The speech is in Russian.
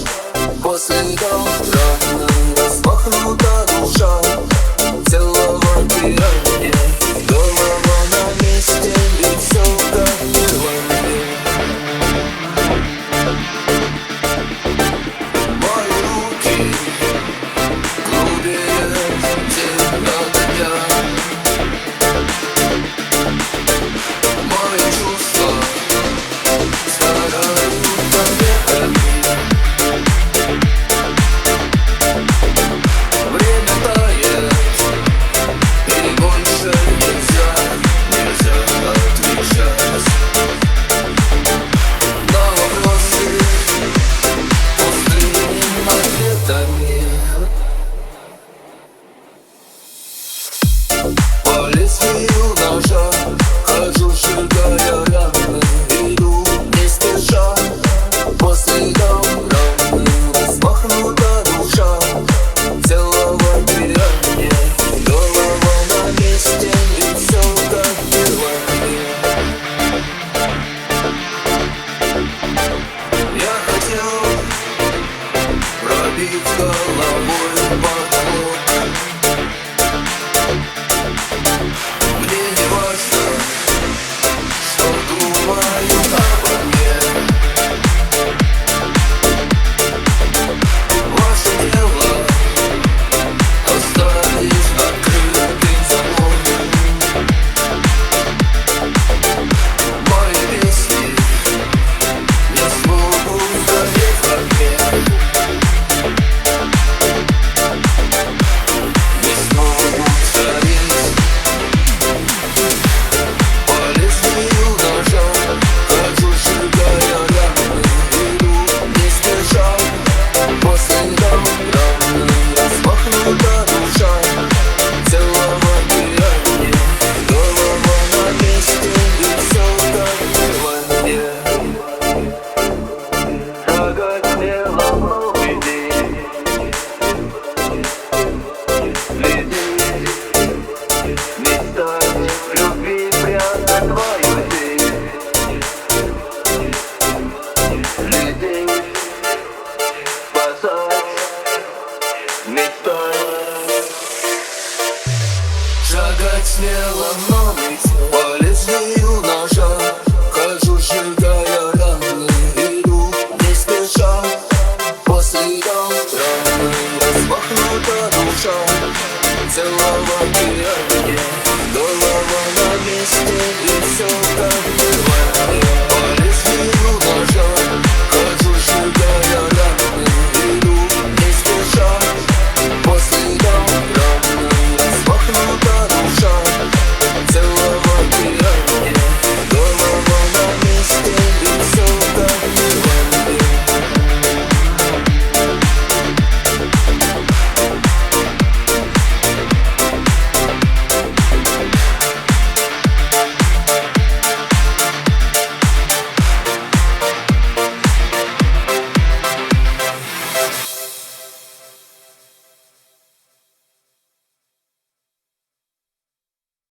по следам раны, распахнута душа. Целовать тебя мне, голова на месте, ведь все как было мне. Мои руки глубее тебя дня. Мои чувства сгорают победами. Время тает, и больше нельзя отвечать на вопросы пустыми ответами. По лезвию ножа хожу, сжигая раны, иду не спеша по следам раны, распахнута душа. Целовать тебя мне, голова на месте, и все как было мне. Я хотел пробить головой потолок. Мне не важно, что думают обо мне. Ваше дело оставить открытый замок. Мои песни не смогут гореть в огне. Не смогут гореть. По лезвию ножа хожу, сжигая раны, иду не спеша по следам раны, распахнута душа. Целовать тебя мне, голова на месте, и все как было мне. Шагать смело в новый день, лететь, мечтать, в любви прятать твою тень. Лететь, спасать, мечтать. Шагать смело в новый день, по лезвию ножа хожу, сжигая раны, иду не спеша по следам раны, распахнута душа. Целовать